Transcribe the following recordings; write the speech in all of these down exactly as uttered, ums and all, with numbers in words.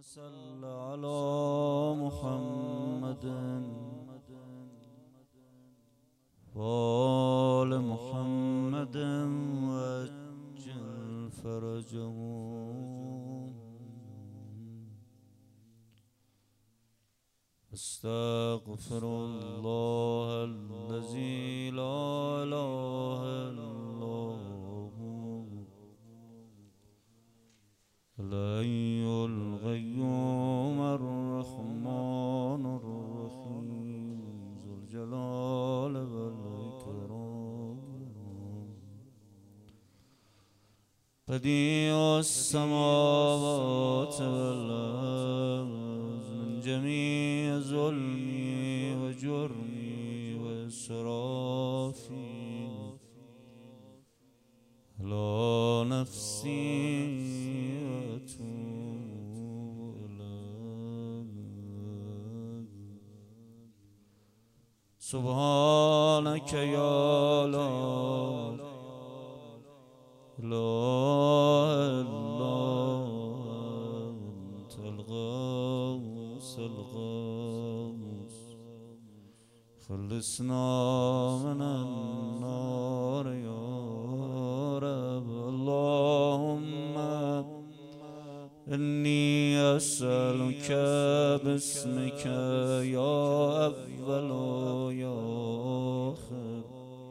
صل على محمد وآل محمد وعجل فرجهم. استغفر الله الذي لا اله الا هو الحي القيوم الرحمن الرحيم ذو الجلال والإكرام. بديع السماوات والأرض من جميع ظلمي وجرمي وإسرافي على نفسي أتوب إليك. سبحانك يا لا إله إلا أنت الغوث الغوث خلصنا من النار يا رب. اللهم إني أسألك باسمك يا أول يا آخر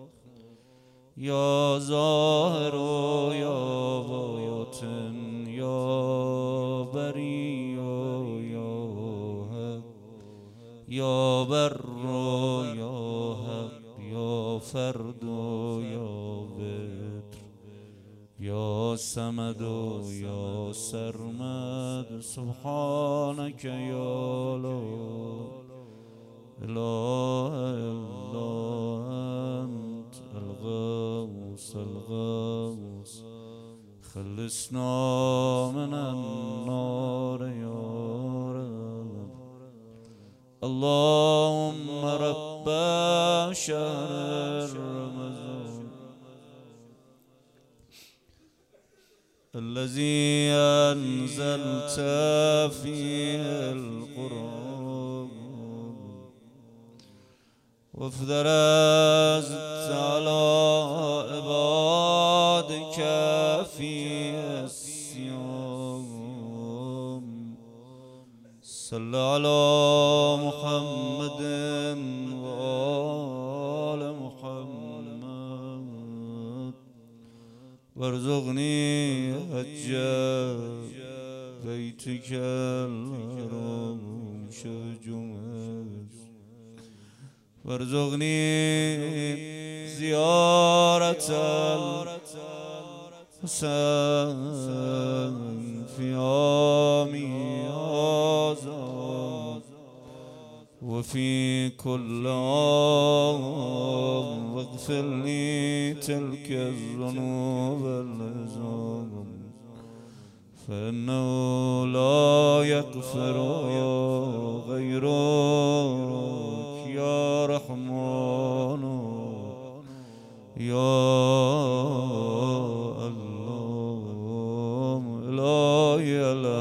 يا ظاهر يا باطن يا بريء يا حق يا بر يا حق يا فرد يا بر يا صمد يا سرمد. سبحانك يا لا إله إلا أنت الغوث الغوث خلصنا من النار يا رب. اللهم رب شهر رمضان الذي أنزلت فيه القرآن وافترضت على عبادك فيه الصيام. صل على محمد وآل محمد وارزقني حج بيتك الحرام شجمس وارزقني زيارة الحسين في عامي هذا وفي كل عام واغفر لي تلك الذنوب العظام فإنه لا يغفر غيرك يا رحمن يا الله. إلهي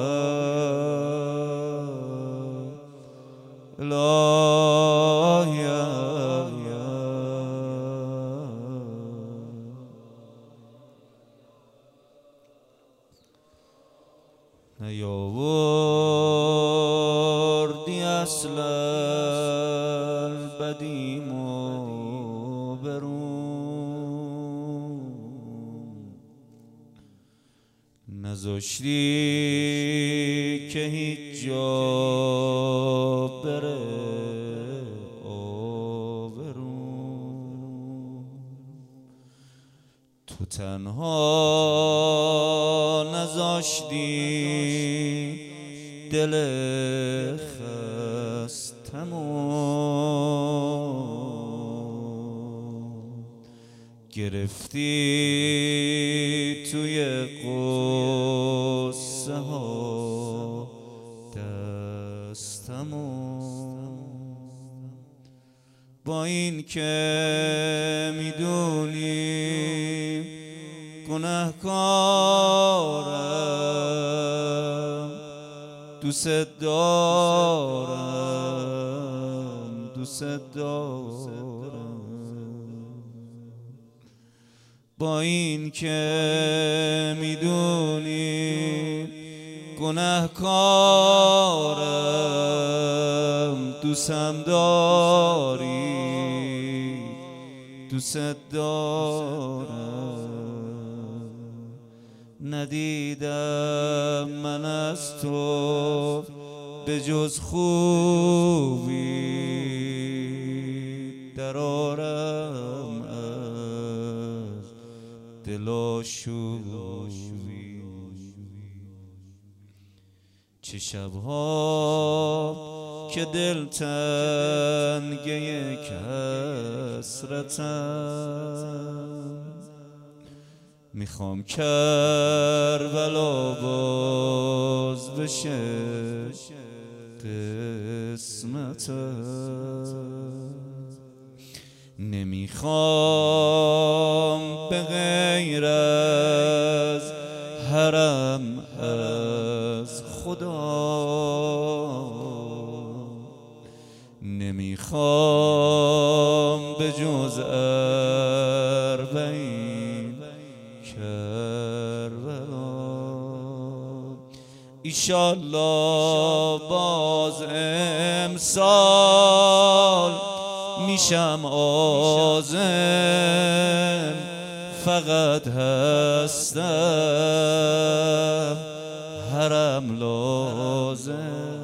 إلهي نیاوردی اصل البدیم و برون نذاشتی که هیچ جا بره آبرون. تو تنها نذاشتی دل خستمون گرفتی توی قصه ها دستمون. با این که میدونی گناهکارم دوست دارم، دوست دارم. با این که میدونی گناهکارم، دوستم داری، دوست دارم. ندیدم من از تو به جز خوبی، درارم از دل آشوبی. چه شبها که دل تنگه کسرتم، میخوام کربلا باز بشه قسمتم. نمیخوام به غیر از حرم از خدا، نمیخوام به جز اربعین کربلا. ایشالله باز امسال میشم عازم، فقط هستم حرم لازم.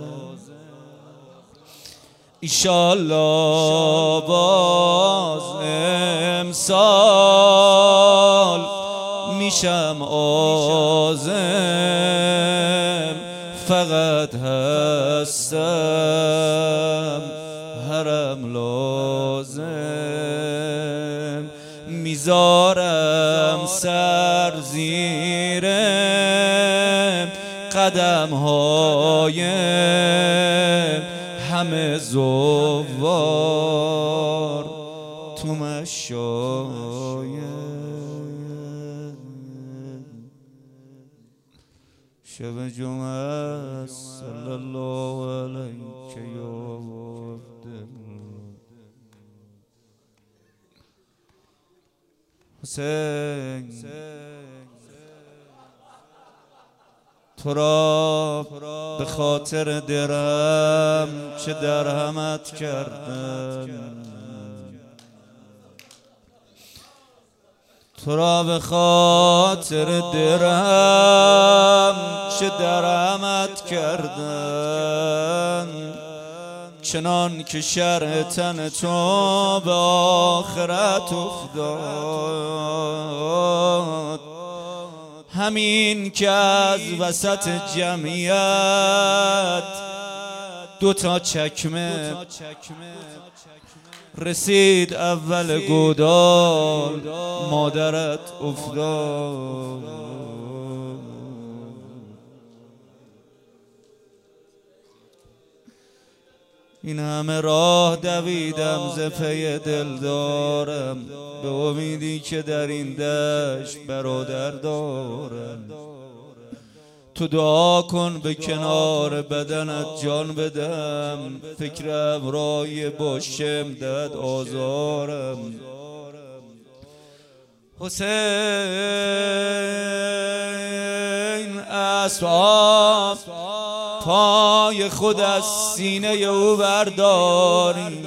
ایشالله باز امسال میشم عازم، فقط هستم حرم لازم. میذارم سر زیر قدم های همه زوار تو مشایخ. شب جمعه صلی الله علیک یا عبد حسین. تو را به خاطر درم چه درهمت کردم، تو را به خاطر درم چه درهمت کردم. چنان که شرح تن تو به آخرت افتاد، همین که از وسط جمعیت دوتا چکمه رسید اول گودال، مادرت افتاد. این همه راه دویدم ز پی دل دارم، به امیدی که در این دشت برادر دارم. تو دعا کن به کنار بدنت جان بدم، فکر ابرای باشم دد آزارم. حسین اسباب پای خود از سینه او برداری،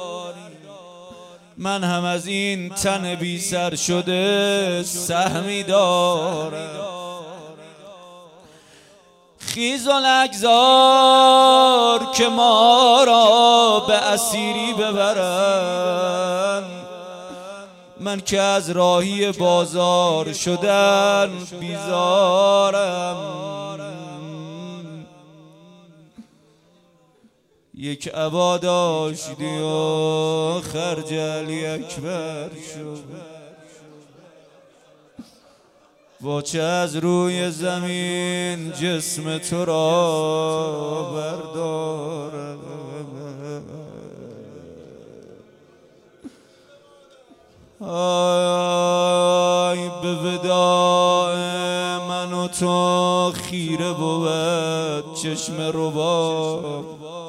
من هم از این تن بی سر شده سهمی دارم. خیز و نگذار که ما را به اسیری ببرن، من که از راهی بازار شدن بیزارم. یک عبا داشتی و خرجلی اکبر شد، با چه از روی زمین جسم تو را بردارم. آی به وداع من و تو خیره بود چشم رباب،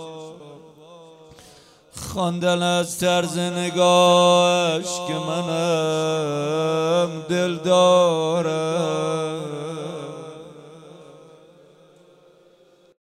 خواندن از طرز نگاهش که منم دل دارم.